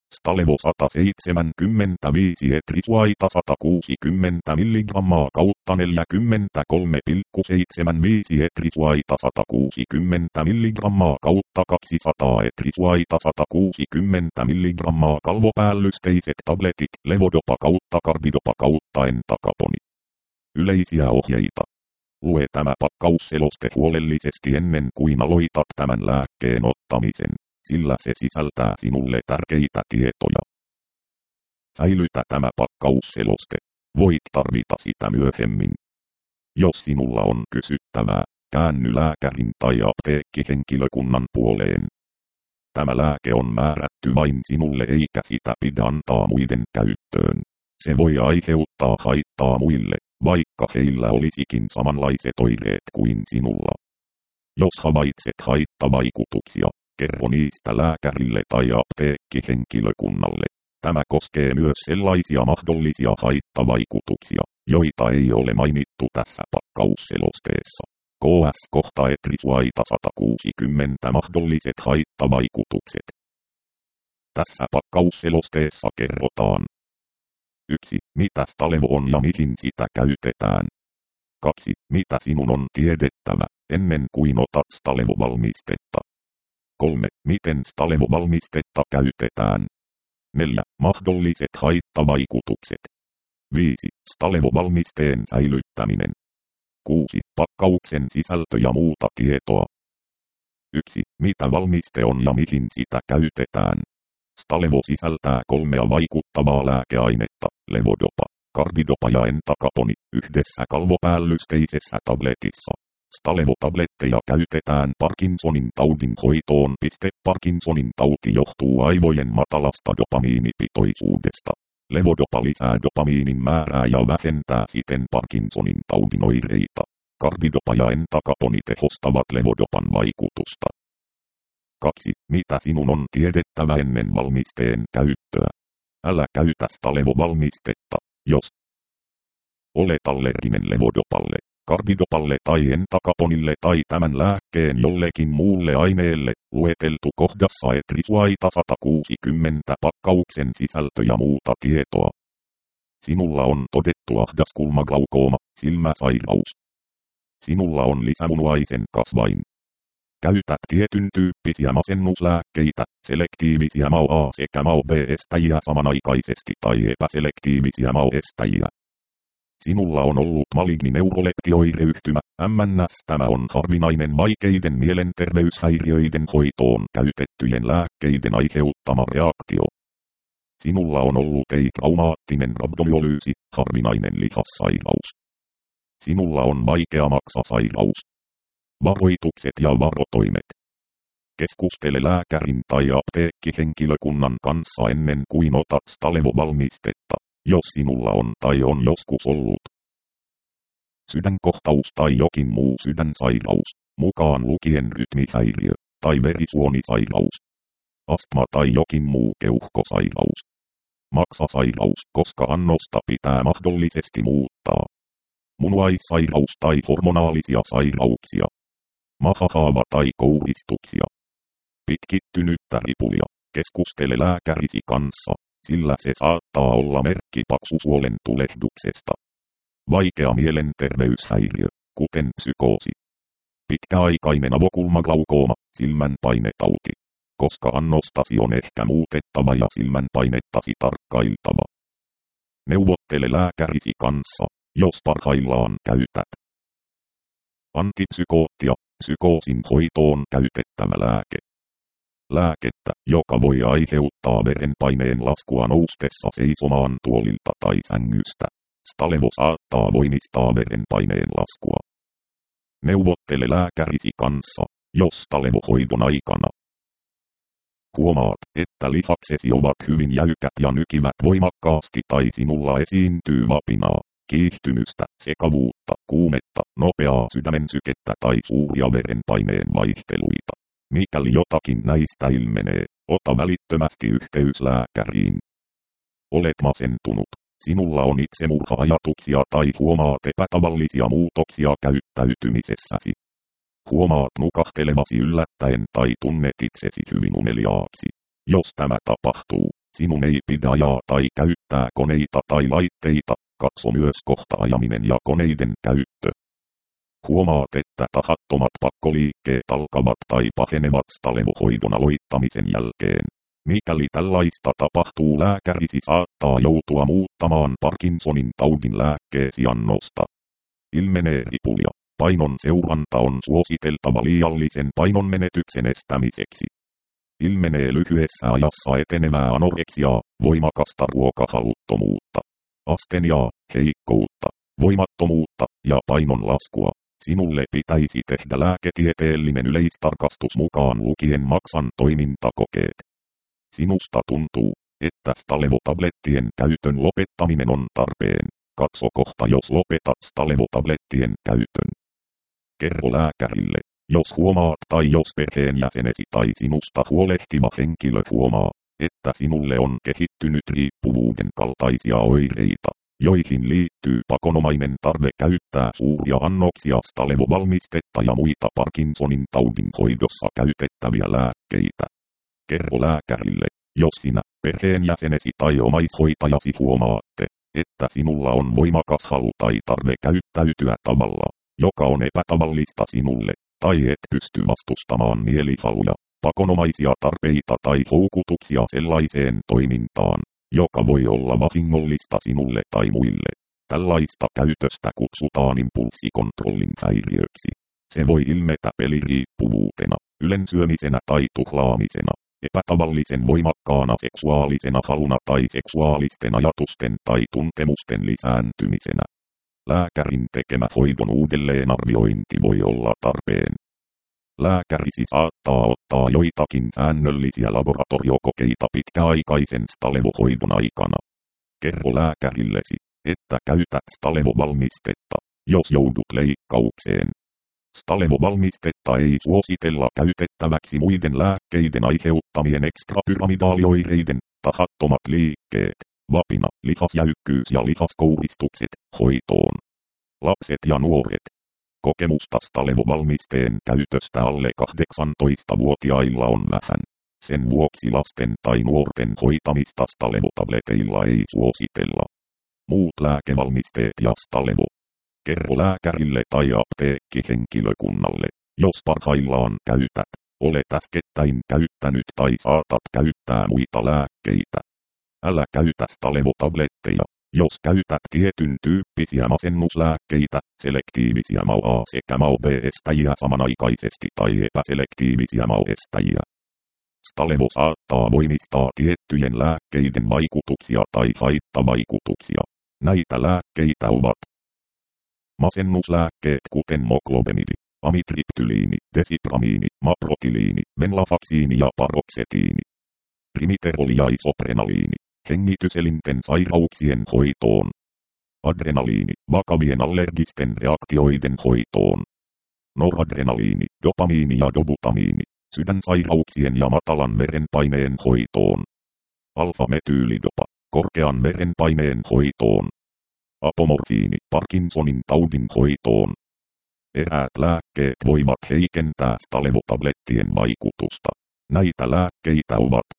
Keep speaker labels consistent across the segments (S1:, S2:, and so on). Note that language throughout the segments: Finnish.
S1: Stalevo 175 etrisuaita 160 mg kautta 43,75 etrisuaita 160 mg kautta 200 etrisuaita 160 mg kalvopäällysteiset tabletit levodopa kautta karbidopa kautta entacapone. Yleisiä ohjeita. Lue tämä pakkausseloste huolellisesti ennen kuin aloitat tämän lääkkeen ottamisen, sillä se sisältää sinulle tärkeitä tietoja. Säilytä tämä pakkausseloste. Voit tarvita sitä myöhemmin. Jos sinulla on kysyttävää, käänny lääkärin tai apteekkihenkilökunnan puoleen. Tämä lääke on määrätty vain sinulle eikä sitä pidä antaa muiden käyttöön. Se voi aiheuttaa haittaa muille, vaikka heillä olisikin samanlaiset oireet kuin sinulla. Jos havaitset haittavaikutuksia, kerro niistä lääkärille tai apteekkihenkilökunnalle. Tämä koskee myös sellaisia mahdollisia haittavaikutuksia, joita ei ole mainittu tässä pakkausselosteessa. KS kohta etrisuaita 160 mahdolliset haittavaikutukset. Tässä pakkausselosteessa kerrotaan. 1. Mitä Stalevo on ja mihin sitä käytetään. 2. Mitä sinun on tiedettävä, ennen kuin otat Stalevo-valmistetta. 3. Miten Stalevo-valmistetta käytetään. 4. Mahdolliset haittavaikutukset. 5. Stalevo-valmisteen säilyttäminen. 6. Pakkauksen sisältö ja muuta tietoa. 1. Mitä valmiste on ja mihin sitä käytetään. Stalevo sisältää 3 vaikuttavaa lääkeainetta, levodopa, karbidopa ja entacapone, yhdessä kalvopäällysteisessä tabletissa. Stalevo-tabletteja käytetään Parkinsonin taudin hoitoon. Parkinsonin tauti johtuu aivojen matalasta dopamiinipitoisuudesta. Levodopa lisää dopamiinin määrää ja vähentää siten Parkinsonin taudin oireita. Karbidopa ja entacapone tehostavat levodopan vaikutusta. 2. Mitä sinun on tiedettävä ennen valmisteen käyttöä? Älä käytä Stalevo-valmistetta, jos olet allerginen levodopalle, karbidopalle tai entacaponille tai tämän lääkkeen jollekin muulle aineelle, lueteltu kohdassa etrisuaita 160 pakkauksen sisältö ja muuta tietoa. Sinulla on todettu ahdaskulmaglaukoma, silmäsairaus. Sinulla on lisämunuaisen kasvain. Käytät tietyn tyyppisiä masennuslääkkeitä, selektiivisiä MAO A sekä MAO B-estäjiä samanaikaisesti tai epäselektiivisiä MAO-estäjiä. Sinulla on ollut maligni neuroleptioireyhtymä, MNS. Tämä on harvinainen vaikeiden mielenterveyshäiriöiden hoitoon käytettyjen lääkkeiden aiheuttama reaktio. Sinulla on ollut ei-traumaattinen rabdomyolyysi, harvinainen lihassairaus. Sinulla on vaikea maksasairaus. Varoitukset ja varotoimet. Keskustele lääkärin tai apteekkihenkilökunnan kanssa ennen kuin otat Stalevo-valmistetta, jos sinulla on tai on joskus ollut sydänkohtaus tai jokin muu sydänsairaus, mukaan lukien rytmihäiriö tai verisuonisairaus, astma tai jokin muu keuhkosairaus. Maksasairaus, koska annosta pitää mahdollisesti muuttaa. Munuaissairaus tai hormonaalisia sairauksia. Mahahaava tai kouristuksia. Pitkittynyttä ripulia. Keskustele lääkärisi kanssa, sillä se saattaa olla merkki paksusuolen tulehduksesta. Vaikea mielenterveyshäiriö, kuten psykoosi. Pitkäaikainen avokulmaglaukoma, silmänpainetauti. Koska annostasi on ehkä muutettava ja silmänpainettasi tarkkailtava. Neuvottele lääkärisi kanssa, jos parhaillaan käytät antipsykoottia, psykoosin hoitoon käytettävä lääke. Lääkettä, joka voi aiheuttaa verenpaineen laskua noustessa seisomaan tuolilta tai sängystä. Stalevo saattaa voimistaa verenpaineen laskua. Neuvottele lääkärisi kanssa, jos Stalevo-hoidon aikana huomaat, että lihaksesi ovat hyvin jäykät ja nykivät voimakkaasti tai sinulla esiintyy vapinaa, kiihtymystä, sekavuutta, kuumetta, nopeaa sydämensykettä tai suuria verenpaineen vaihteluita. Mikäli jotakin näistä ilmenee, ota välittömästi yhteys lääkäriin. Olet masentunut. Sinulla on itsemurha-ajatuksia tai huomaat epätavallisia muutoksia käyttäytymisessäsi. Huomaat nukahtelevasi yllättäen tai tunnet itsesi hyvin uneliaaksi. Jos tämä tapahtuu, Sinun ei pidä ajaa tai käyttää koneita tai laitteita, katso myös kohta ajaminen ja koneiden käyttö. Huomaat, että tahattomat pakkoliikkeet alkavat tai pahenevat stalevohoidon aloittamisen jälkeen. Mikäli tällaista tapahtuu, lääkärisi saattaa joutua muuttamaan Parkinsonin taudin lääkkeesi annosta. Ilmenee ripulia. Painon seuranta on suositeltava liiallisen painonmenetyksen estämiseksi. Ilmenee lyhyessä ajassa etenevää anoreksiaa, voimakasta ruokahaluttomuutta, asteniaa, heikkoutta, voimattomuutta ja painon laskua. Sinulle pitäisi tehdä lääketieteellinen yleistarkastus mukaan lukien maksan toimintakokeet. Sinusta tuntuu, että stalevotablettien käytön lopettaminen on tarpeen. Katso kohta, jos lopetat stalevotablettien käytön. Kerro lääkärille, jos huomaat tai jos perheenjäsenesi tai sinusta huolehtiva henkilö huomaa, että sinulle on kehittynyt riippuvuuden kaltaisia oireita, joihin liittyy pakonomainen tarve käyttää suuria annoksia stalevovalmistetta ja muita Parkinsonin taudin hoidossa käytettäviä lääkkeitä. Kerro lääkärille, jos sinä, perheenjäsenesi tai omaishoitajasi huomaatte, että sinulla on voimakas halu tai tarve käyttäytyä tavalla, joka on epätavallista sinulle, tai et pysty vastustamaan mielihaluja, pakonomaisia tarpeita tai houkutuksia sellaiseen toimintaan, joka voi olla vahingollista sinulle tai muille. Tällaista käytöstä kutsutaan impulssikontrollin häiriöksi. Se voi ilmetä peliriippuvuutena, ylensyömisenä tai tuhlaamisena, epätavallisen voimakkaana seksuaalisena haluna tai seksuaalisten ajatusten tai tuntemusten lisääntymisenä. Lääkärin tekemä hoidon uudelleenarviointi voi olla tarpeen. Lääkärisi saattaa ottaa joitakin säännöllisiä laboratoriokokeita pitkäaikaisen stalevohoidon aikana. Kerro lääkärillesi, että käytät stalevovalmistetta, jos joudut leikkaukseen. Stalevovalmistetta ei suositella käytettäväksi muiden lääkkeiden aiheuttamien ekstrapyramidaalioireiden, tahattomat liikkeet, vapina, lihasjäykkyys ja lihaskouristukset, hoitoon. Lapset ja nuoret. Kokemusta stalevovalmisteen käytöstä alle 18-vuotiailla on vähän. Sen vuoksi lasten tai nuorten hoitamista stalevotableteilla ei suositella. Muut lääkevalmisteet ja stalevo. Kerro lääkärille tai apteekkihenkilökunnalle, jos parhaillaan käytät, olet äskettäin käyttänyt tai saatat käyttää muita lääkkeitä. Älä käytä stalevotabletteja, jos käytät tietyn tyyppisiä masennuslääkkeitä, selektiivisiä MAO-A sekä MAO-B-estäjiä samanaikaisesti tai epäselektiivisiä MAO-estäjiä. Stalevo saattaa voimistaa tiettyjen lääkkeiden vaikutuksia tai haittavaikutuksia. Näitä lääkkeitä ovat masennuslääkkeet kuten moklobenidi, amitriptyliini, desipramini, maprotiliini, venlafaksiini ja paroksetiini. Rimiteroli ja isoprenaliini, hengityselinten sairauksien hoitoon. Adrenaliini, vakavien allergisten reaktioiden hoitoon. Noradrenaliini, dopamiini ja dobutamiini, sydänsairauksien ja matalan verenpaineen hoitoon. Alfa-metyylidopa, korkean verenpaineen hoitoon. Apomorfiini, Parkinsonin taudin hoitoon. Eräät lääkkeet voivat heikentää stalevotablettien vaikutusta. Näitä lääkkeitä ovat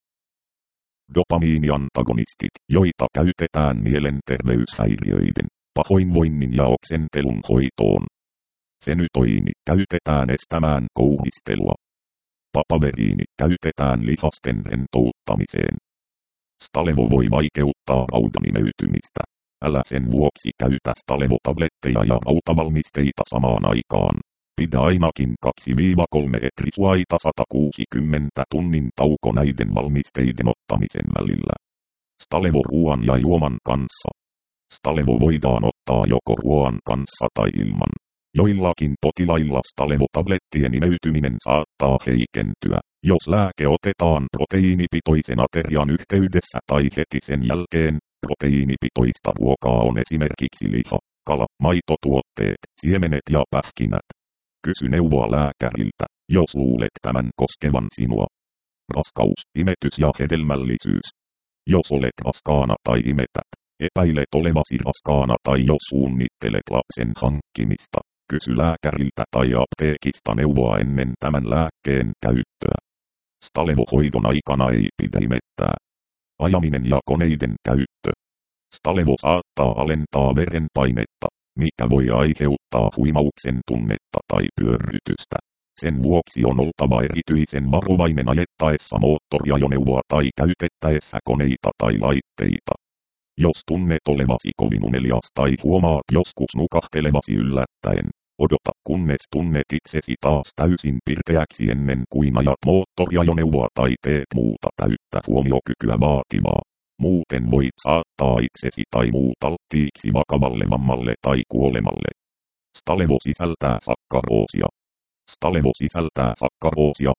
S1: dopamiiniantagonistit, joita käytetään mielenterveyshäiriöiden, pahoinvoinnin ja oksentelun hoitoon. Fenytoini käytetään estämään kouhistelua. Papaveriini käytetään lihasten rentouttamiseen. Stalevo voi vaikeuttaa raudan imeytymistä. Älä sen vuoksi käytä stalevotabletteja ja rautavalmisteita samaan aikaan. Pidä ainakin 2-3 etrisuaita 160 tunnin tauko näiden valmisteiden ottamisen välillä. Stalevo ruoan ja juoman kanssa. Stalevo voidaan ottaa joko ruoan kanssa tai ilman. Joillakin potilailla stalevotablettien imeytyminen saattaa heikentyä, jos lääke otetaan proteiinipitoisen aterian yhteydessä tai heti sen jälkeen. Proteiinipitoista ruokaa on esimerkiksi liha, kala, maitotuotteet, siemenet ja pähkinät. Kysy neuvoa lääkäriltä, jos luulet tämän koskevan sinua. Raskaus, imetys ja hedelmällisyys. Jos olet raskaana tai imetät, epäilet olevasi raskaana tai jos suunnittelet lapsen hankkimista, kysy lääkäriltä tai apteekista neuvoa ennen tämän lääkkeen käyttöä. Stalevohoidon aikana ei pidä imettää. ajaminen ja koneiden käyttö. Stalevo saattaa alentaa verenpainetta, mikä voi aiheuttaa huimauksen tunnetta tai pyörrytystä. Sen vuoksi on oltava erityisen varovainen ajettaessa moottoriajoneuvoa tai käytettäessä koneita tai laitteita. Jos tunnet olevasi kovin unelias tai huomaat joskus nukahtelevasi yllättäen, odota kunnes tunnet itsesi taas täysin pirteäksi ennen kuin ajat moottoriajoneuvoa tai teet muuta täyttä huomiokykyä vaativaa. Muuten voit saattaa itsesi tai muut alttiiksi vakavalle vammalle tai kuolemalle. Stalevo sisältää sakkaroosia. Stalevo sisältää sakkaroosia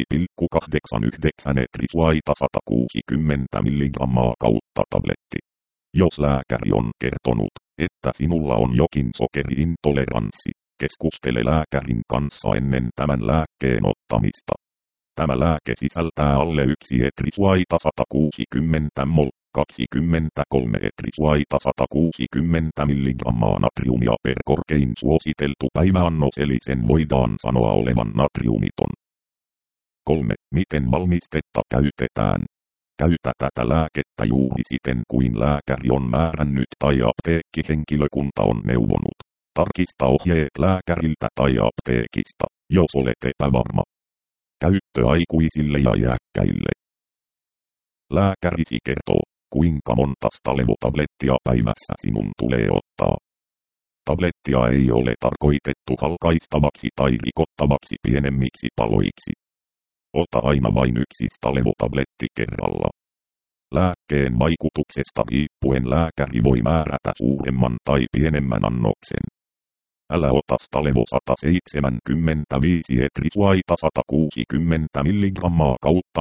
S1: 1,89 etrisuaita 160 mg kautta tabletti. Jos lääkäri on kertonut, että sinulla on jokin sokeriintoleranssi, keskustele lääkärin kanssa ennen tämän lääkkeen ottamista. Tämä lääke sisältää alle 1 etrisuaita 160 mol, 23 etrisuaita 160 mg natriumia per korkein suositeltu päiväannos, eli sen voidaan sanoa olevan natriumiton. 3. Miten valmistetta käytetään? Käytä tätä lääkettä juuri siten kuin lääkäri on määrännyt tai apteekkihenkilökunta on neuvonut. Tarkista ohjeet lääkäriltä tai apteekista, jos olet epävarma. Käyttö aikuisille ja iäkkäille. Lääkärisi kertoo, kuinka monta Stalevo-tablettia päivässä sinun tulee ottaa. Tablettia ei ole tarkoitettu halkaistavaksi tai rikottavaksi pienemmiksi paloiksi. Ota aina vain yksi Stalevo-tabletti kerralla. Lääkkeen vaikutuksesta riippuen lääkäri voi määrätä suuremman tai pienemmän annoksen. Älä ota Stalevo 175 etrisuaita 160 mg kautta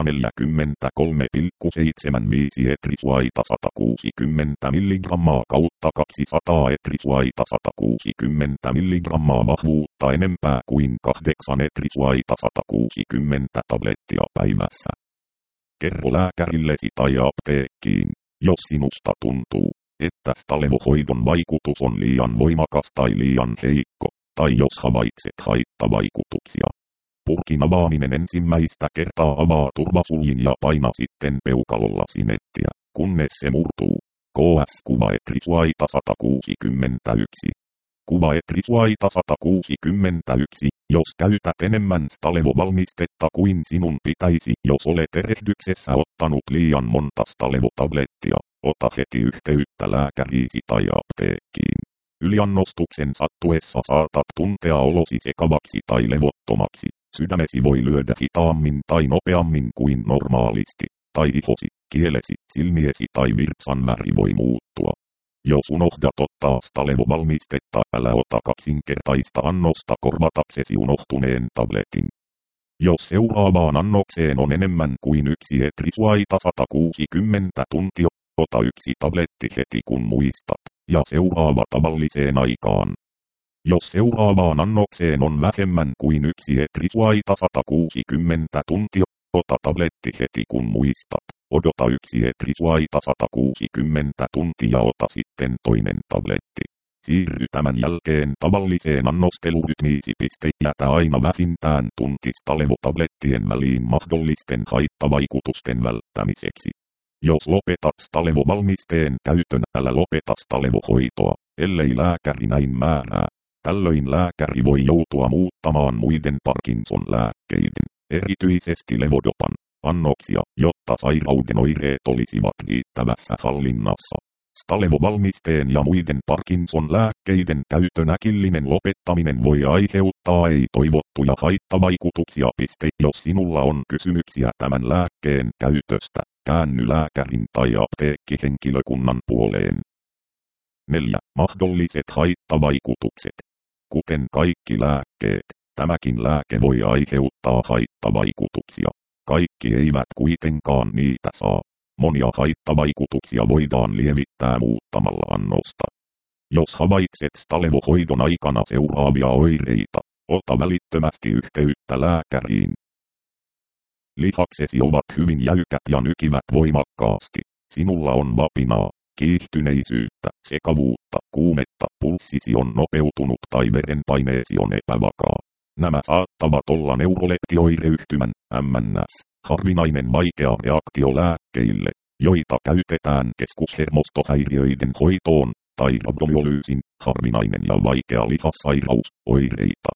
S1: 43,75 etrisuaita 160 mg kautta 200 etrisuaita 160 mg vahvuutta enempää kuin 8 etrisuaita 160 tablettia päivässä. Kerro lääkärillesi tai apteekkiin, jos sinusta tuntuu, että Stalevo-hoidon vaikutus on liian voimakas tai liian heikko, tai jos havaitset haittavaikutuksia. Purkin avaaminen ensimmäistä kertaa avaa turvasuljin ja paina sitten peukalolla sinettiä, kunnes se murtuu. KS-kuva etrisuaita 161. Kuva etrisuaita 161, jos käytät enemmän Stalevo-valmistetta kuin sinun pitäisi, jos olet erehdyksessä ottanut liian monta Stalevo-tablettia. Ota heti yhteyttä lääkäriisi tai apteekkiin. Yliannostuksen sattuessa saatat tuntea olosi sekavaksi tai levottomaksi. Sydämesi voi lyödä hitaammin tai nopeammin kuin normaalisti. Tai ihosi, kielesi, silmiesi tai virtsan väri voi muuttua. Jos unohdat ottaa Stalevo-valmistetta, älä ota kaksinkertaista annosta korvataksesi unohtuneen tabletin. Jos seuraavaan annokseen on enemmän kuin 1 etrisuaita 160 tuntia, ota yksi tabletti heti kun muistat, ja seuraava tavalliseen aikaan. Jos seuraavaan annokseen on vähemmän kuin 1 etrisuaita 160 tuntia, ota tabletti heti kun muistat. Odota 1 etrisuaita 160 tuntia, ota sitten toinen tabletti. Siirry tämän jälkeen tavalliseen annostelurytmiisi. Jätä aina vähintään tunti Stalevo-tablettien väliin mahdollisten haittavaikutusten välttämiseksi. Jos lopetat Stalevo-valmisteen käytön, älä lopeta Stalevo-hoitoa, ellei lääkäri näin määrää. Tällöin lääkäri voi joutua muuttamaan muiden Parkinson-lääkkeiden, erityisesti levodopan, annoksia, jotta sairauden oireet olisivat riittävässä hallinnassa. Stalevo-valmisteen ja muiden Parkinson-lääkkeiden käytön äkillinen lopettaminen voi aiheuttaa ei-toivottuja haittavaikutuksia. Jos sinulla on kysymyksiä tämän lääkkeen käytöstä, käänny lääkärin tai apteekkihenkilökunnan puoleen. 4. Mahdolliset haittavaikutukset. Kuten kaikki lääkkeet, tämäkin lääke voi aiheuttaa haittavaikutuksia. Kaikki eivät kuitenkaan niitä saa. Monia haittavaikutuksia voidaan lievittää muuttamalla annosta. Jos havaitset Stalevo-hoidon aikana seuraavia oireita, ota välittömästi yhteyttä lääkäriin. Lihaksesi ovat hyvin jäykät ja nykivät voimakkaasti. Sinulla on vapinaa, kiihtyneisyyttä, sekavuutta, kuumetta, pulssisi on nopeutunut tai verenpaineesi on epävakaa. Nämä saattavat olla neuroleptioireyhtymän, MNS, harvinainen vaikea reaktio lääkkeille, joita käytetään keskushermostohäiriöiden hoitoon, tai rabdomyolyysin, harvinainen ja vaikea lihassairaus, oireita.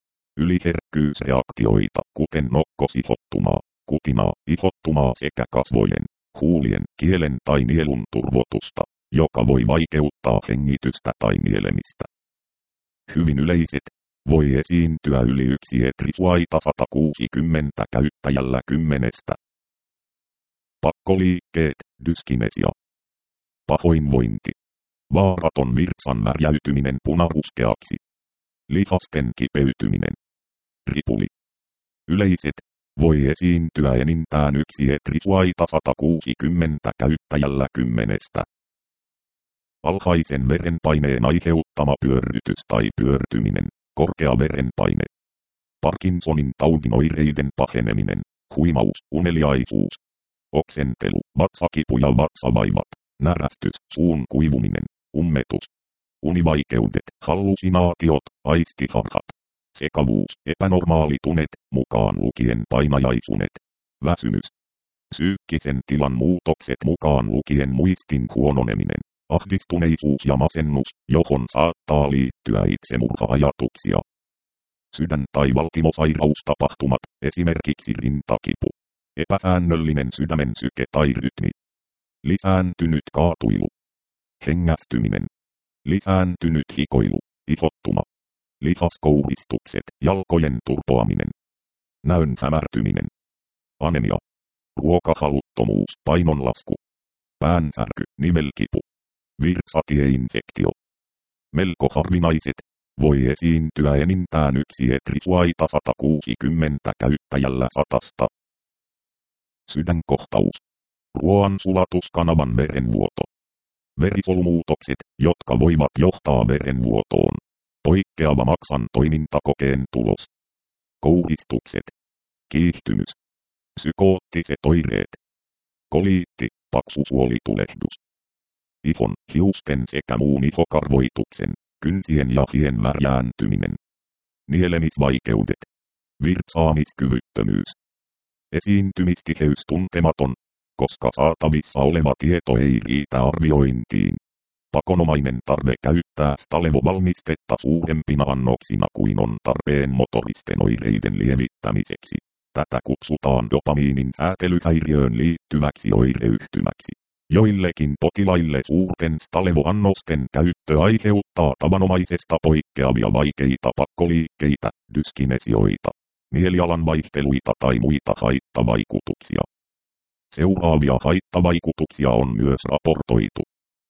S1: Yliherkkyysreaktioita, kuten nokkosihottumaa, kutinaa, ihottumaa sekä kasvojen, huulien, kielen tai nielun turvotusta, joka voi vaikeuttaa hengitystä tai nielemistä. Hyvin yleiset, voi esiintyä yli 1 etrisuaita 160 käyttäjällä 10. Pakkoliikkeet, dyskinesia. Pahoinvointi. Vaaraton virtsan värjäytyminen punaruskeaksi. Lihasten kipeytyminen. Ripuli. Yleiset, voi esiintyä enintään 1 etrisuaita 160 käyttäjällä 10. Alhaisen verenpaineen aiheuttama pyörrytys tai pyörtyminen, korkea verenpaine. Parkinsonin taudin oireiden paheneminen, huimaus, uneliaisuus. Oksentelu, vatsakipu ja vatsavaivat, närästys, suun kuivuminen, ummetus. Univaikeudet, hallusinaatiot, aistiharhat. Sekavuus, epänormaalitunet, mukaan lukien painajaisunet. Väsymys. Psyykkisen tilan muutokset mukaan lukien muistin huononeminen. Ahdistuneisuus ja masennus, johon saattaa liittyä itsemurha-ajatuksia. Sydän- tai valtimosairaustapahtumat, esimerkiksi rintakipu. Epäsäännöllinen sydämen syke tai rytmi. Lisääntynyt kaatuilu. Hengästyminen. Lisääntynyt hikoilu, ihottuma. Lihaskouristukset, jalkojen turpoaminen. Näön hämärtyminen. Anemia. Ruokahaluttomuus, painonlasku. Päänsärky, nivelkipu. Virtsatieinfektio. Melko harvinaiset, voi esiintyä enintään 1 etrisuaita 160 käyttäjällä 100. Sydänkohtaus. Ruoansulatuskanavan verenvuoto. Verisolumuutokset, jotka voivat johtaa verenvuotoon. Poikkeava maksan toimintakokeen tulos. Kouristukset. Kiihtymys. Psykoottiset oireet. Koliitti, paksusuolitulehdus. Ihon, hiusten sekä muun ihokarvoituksen, kynsien ja hien värjääntyminen. Nielemisvaikeudet. Virtsaamiskyvyttömyys. Esiintymistiheys tuntematon, koska saatavissa oleva tieto ei riitä arviointiin. Pakonomainen tarve käyttää stalevovalmistetta suurempina annoksina kuin on tarpeen motoristen oireiden lievittämiseksi. Tätä kutsutaan dopamiinin säätelyhäiriöön liittyväksi oireyhtymäksi. Joillekin potilaille suurten stalevoannosten käyttö aiheuttaa tavanomaisesta poikkeavia vaikeita pakkoliikkeitä, dyskinesioita, mielialan vaihteluita tai muita haittavaikutuksia. Seuraavia haittavaikutuksia on myös raportoitu.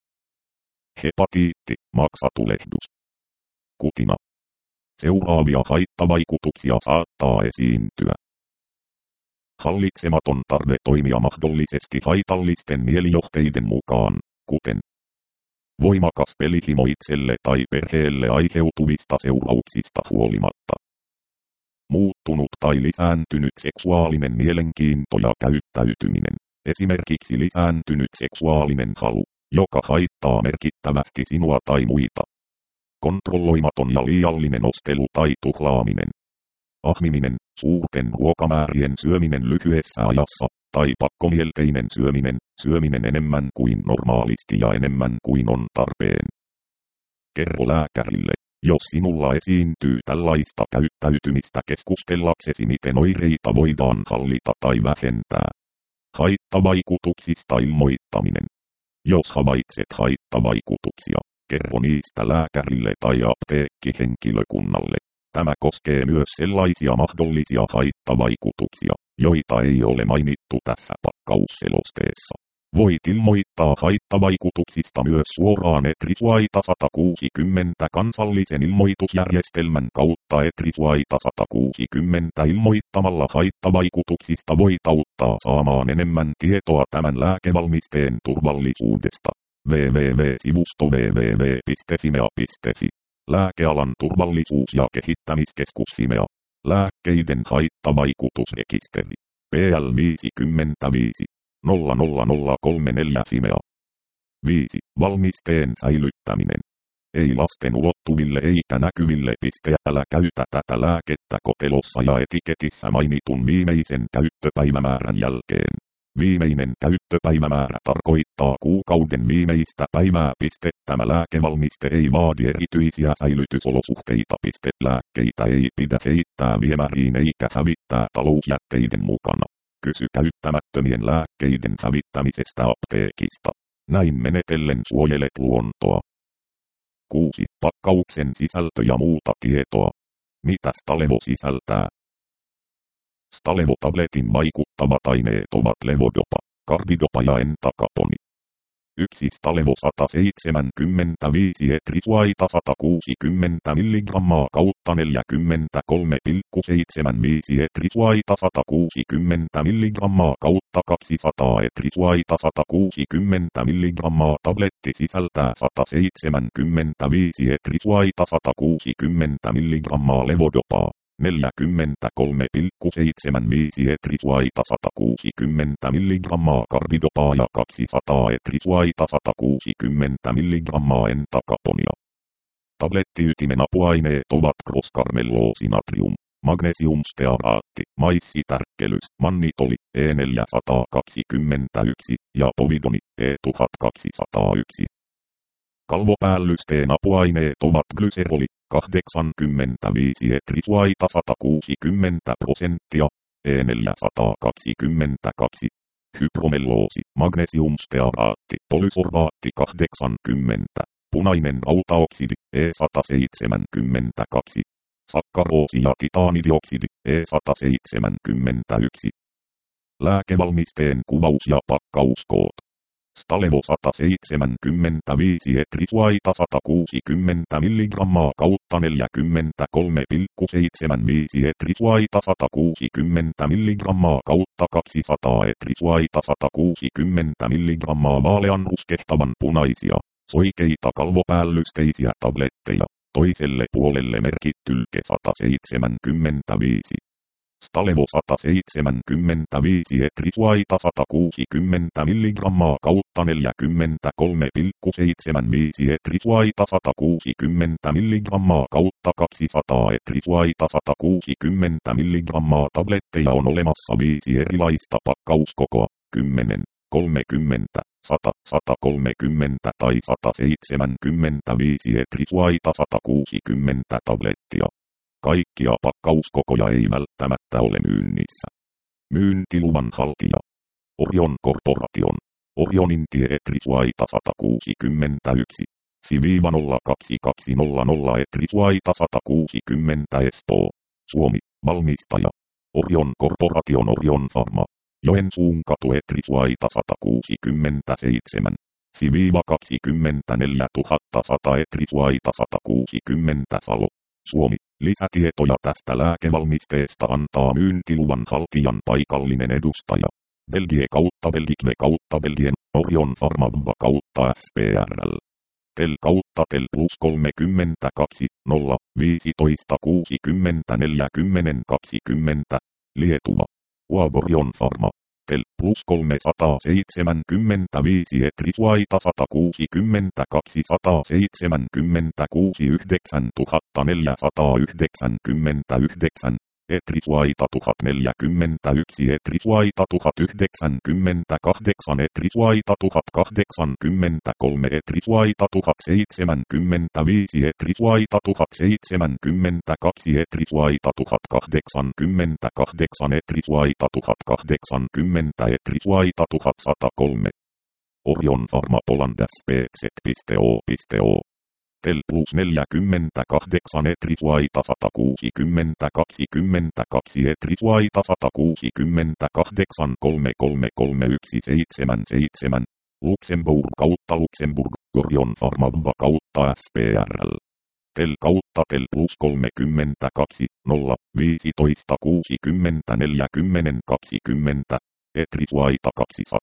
S1: Hepatiitti, maksatulehdus. Kutina. Seuraavia haittavaikutuksia saattaa esiintyä. Hallitsematon tarve toimia mahdollisesti haitallisten mielijohteiden mukaan, kuten voimakas pelihimo itselle tai perheelle aiheutuvista seurauksista huolimatta. Muuttunut tai lisääntynyt seksuaalinen mielenkiinto ja käyttäytyminen, esimerkiksi lisääntynyt seksuaalinen halu, joka haittaa merkittävästi sinua tai muita. Kontrolloimaton ja liiallinen ostelu tai tuhlaaminen. Ahmiminen, suurten ruokamäärien syöminen lyhyessä ajassa, tai pakkomielteinen syöminen enemmän kuin normaalisti ja enemmän kuin on tarpeen. Kerro lääkärille, jos sinulla esiintyy tällaista käyttäytymistä keskustellaksesi miten oireita voidaan hallita tai vähentää. Haittavaikutuksista ilmoittaminen. Jos havaitset haittavaikutuksia, kerro niistä lääkärille tai apteekkihenkilökunnalle. Tämä koskee myös sellaisia mahdollisia haittavaikutuksia, joita ei ole mainittu tässä pakkausselosteessa. Voit ilmoittaa haittavaikutuksista myös suoraan ETRISUAITA 160 kansallisen ilmoitusjärjestelmän kautta ETRISUAITA 160 ilmoittamalla haittavaikutuksista voit auttaa saamaan enemmän tietoa tämän lääkevalmisteen turvallisuudesta. www.sivusto www.fimea.fi. Lääkealan turvallisuus- ja kehittämiskeskus Fimea. Lääkkeiden haittavaikutusrekisteri. PL 55 00034 Fimea. 5. Valmisteen säilyttäminen. Ei lasten ulottuville eikä näkyville. Älä käytä tätä lääkettä kotelossa ja etiketissä mainitun viimeisen käyttöpäivämäärän jälkeen. Viimeinen käyttöpäivämäärä tarkoittaa kuukauden viimeistä päivää. Tämä lääkevalmiste ei vaadi erityisiä säilytysolosuhteita. Lääkkeitä ei pidä heittää viemäriin eikä hävittää talousjätteiden mukana. Kysy käyttämättömien lääkkeiden hävittämisestä apteekista. Näin menetellen suojelet luontoa. 6. Pakkauksen sisältö ja muuta tietoa. Mitä Stalevo sisältää? Stalevo-tabletin vaikuttavat aineet ovat levodopa, carbidopa ja entacaponi. 1 Stalevo 175 etrisuaita 160 mg kautta 43,75 etrisuaita 160 mg kautta 200 etrisuaita 160 mg. Tabletti sisältää 175 etrisuaita 160 mg levodopaa. 43,75 etrisuaita 160 mg carbidopaa ja 200 etrisuaita 160 mg entakaponia. Tablettiytimen apuaineet ovat crosscarmelloosi-natrium, magnesiumstearaatti, maissitärkkelys, mannitoli, E421 ja povidoni, E1201. Kalvopäällysten apuaineet ovat glyseroli, 85 etrisuaita 160%, E422, hypromelloosi, magnesiumstearaatti, polysorbaatti 80, punainen rautaoksidi, E172, sakkaroosi ja titaanidioksidi, E171. Lääkevalmisteen kuvaus ja pakkauskoot. Stalevo 175 etrisuaita 160 mg kautta 43,75 etrisuaita 160 mg kautta 200 etrisuaita 160 mg vaalean ruskehtavan punaisia, soikeita kalvopäällysteisiä tabletteja, toiselle puolelle merkittylke 175. Stalevo 175 etrisuaita 160 mg kautta 43,75 etrisuaita 160 mg kautta 200 etrisuaita 160 mg. Tabletteja on olemassa 5 erilaista pakkauskokoa, 10, 30, 100, 130 tai 175 etrisuaita 160 tablettia. Kaikkia pakkauskokoja ei välttämättä ole myynnissä. Myyntiluvan haltija. Orion Corporation. Orionin tie etrisuaita 161. FI-02200 etrisuaita 160 Espoo. Suomi. Valmistaja. Orion Corporation Orion Pharma. Joensuun katu etrisuaita 167. FI-24100 etrisuaita 160 Salo. Suomi. Lisätietoja tästä lääkevalmisteesta antaa myyntiluvan haltijan paikallinen edustaja. Belgie kautta Belgique kautta Belgien, Orion Pharma kautta SPRL. Tel kautta Tel plus 32, 0, 15 60 40 20, Lietuva. Orion Pharma. Tel plus 375 etrisuaita 160 276 9499 etrisuaita 1041 etrisuaita 1098 etrisuaita 1083 etrisuaita 1075 etrisuaita 1072 etrisuaita 1088 etrisuaita 1080 etrisuaita 1103. Orion Pharma Poland SPZ.O. Tel plus 48 etrisuaita 160 22 etrisuaita 168 3333177. Luxemburg kautta Luxemburg, Orion Pharma kautta SPRL. Tel kautta Tel plus 32, 0, 15 60 40 20. Etrisuaita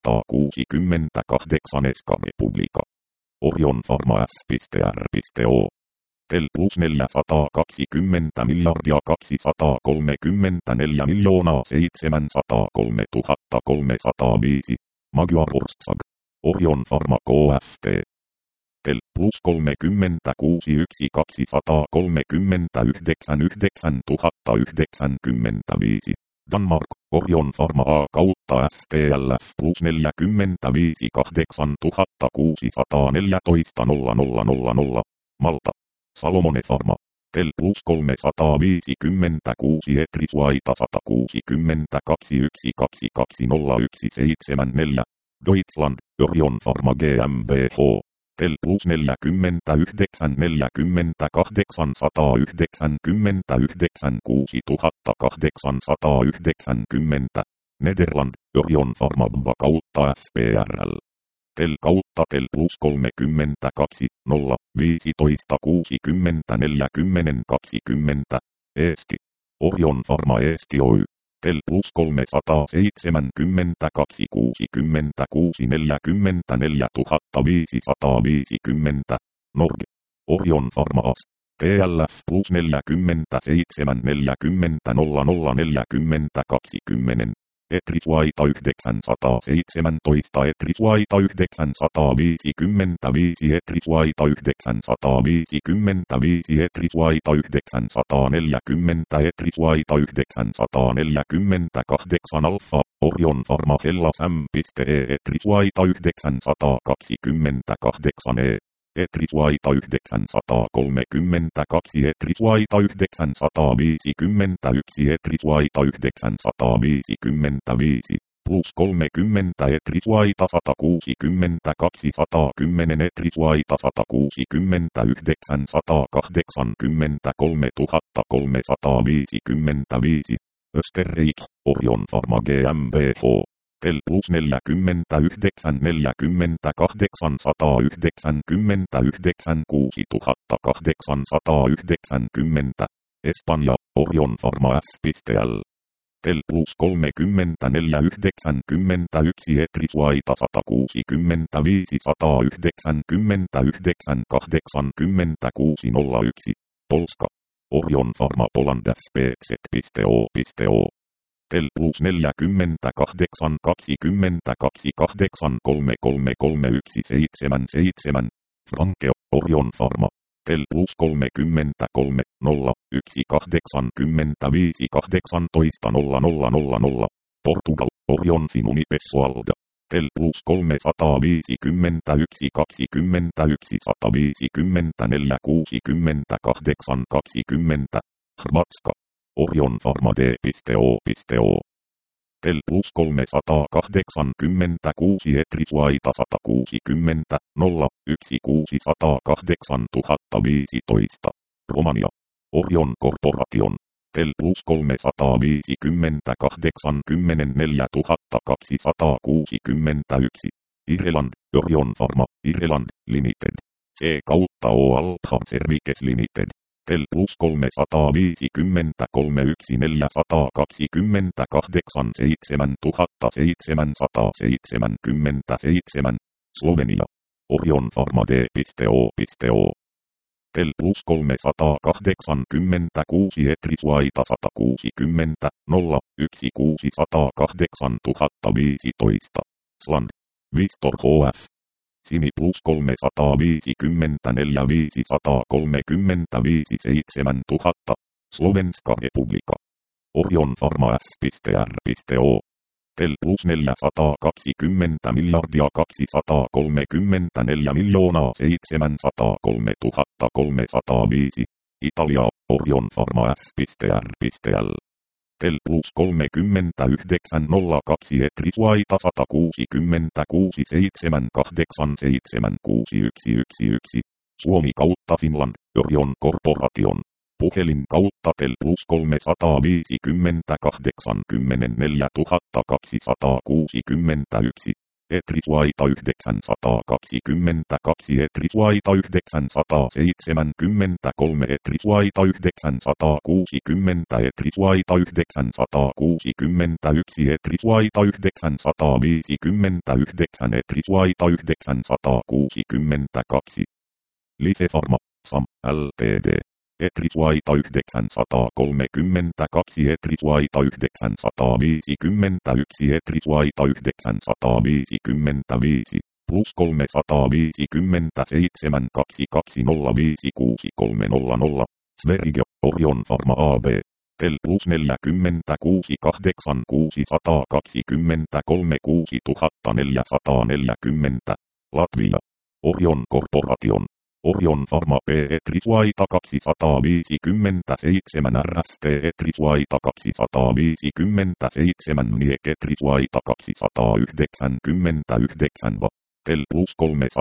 S1: 268 Eska Republika. Orion Pharma S.R.O. Tel plus 420 miljardia 234 miljoonaa 703 305. Magyar Orsag. Orion Pharma KFT. Tel plus 36 1 239 9095. Danmark, Orion Pharma A kautta STLF plus 45 8614 000. Malta, Salomone Pharma, TEL plus 356 Etriswaita 162 1220174. Deutschland, Orion Pharma GmbH, TEL plus 49 48 199 6890. Nederland, Orion Pharma BA kautta SPRL. TEL kautta TEL plus 32 0 15 60 40 20. Eesti, Orion Pharma Eesti Oy. TEL plus 372 66 44 550. Norge, Orion Pharma AS. TLF plus 47 40 00 40 20. Etriswaita 917 Etriswaita 955 Etriswaita 955 Etriswaita 940 Etriswaita 948 Alfa, Orion Pharma Hellas M.E Etriswaita 928 Etriswaita 932 Etriswaita 951 Etriswaita 955 plus 30 Etriswaita 162 110 Etriswaita 169 183 355. Österreich, Orion Pharma GmbH. TEL plus 49 48 199 6890. Espanja, Orion Pharma S.L. TEL plus 30 491 Etriswaita 165 199 8601. Polska, Orion Pharma Poland SPZ.O. TEL plus 48 22 28 3333177. Franke, Orion Pharma. TEL plus 33 0 1 85 18 000. Portugal, Orion Finuni Pessoalda. TEL plus 351 21 154 68 20. Hrvatska, Orion Pharma D.O. TEL plus 386 Etriswaita 160 0 1608 015. Romania, Orion Corporation. TEL plus 350 84 261. Irland, Orion Pharma, Irland, Limited. C kautta O Alphard Services Limited. TEL plus 350 428 7777. Slovenia, Orion Pharma D.O. TEL plus 386 Etriswaita 160 0 1608 015. Sland, Vistor HF. Sini plus 354 535 7000. Slovenska Republika. Orion Pharma S.R.O. TEL plus 420 miljardia 234 miljoonaa 703 305. Italia, Orion Pharma S.R.L. TEL plus 39 02 Etriswaita 166 787 6111. Suomi kautta Finland, Orion Corporation. Puhelin kautta TEL plus 350 84 261. Etriswaita 922 Etriswaita 973 Etriswaita 960 Etriswaita 961 Etriswaita 959 Etriswaita 962. Life Pharma, SAM, Ltd. Etriswaita 932 Etriswaita 951 Etriswaita 955 plus 357 2205 6300. Sverige, Orion Pharma AB. Tel plus 46 8 623 6440. Latvia. Orion Corporation. Orion Pharma P. Etrisvaita 257 RST Etrisvaita 257 Niek Etrisvaita 299 Va. Tel plus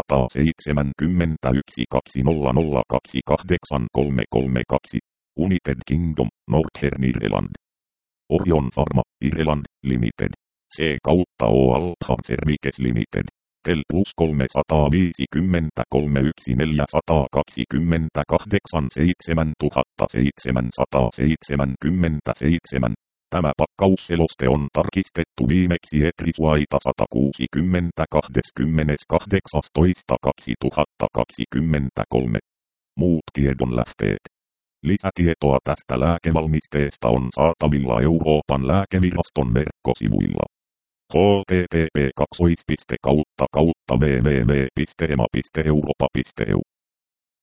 S1: 371 200 28332. United Kingdom, Northern Ireland. Orion Pharma, Ireland, Limited. C kautta O Altham Services Limited. Tel plus 353 428 7777. Tämä pakkausseloste on tarkistettu viimeksi Etrisvaita 160 28.12.2023. Muut tiedonlähteet. Lisätietoa tästä lääkevalmisteesta on saatavilla Euroopan lääkeviraston verkkosivuilla. http://www.ema.europa.eu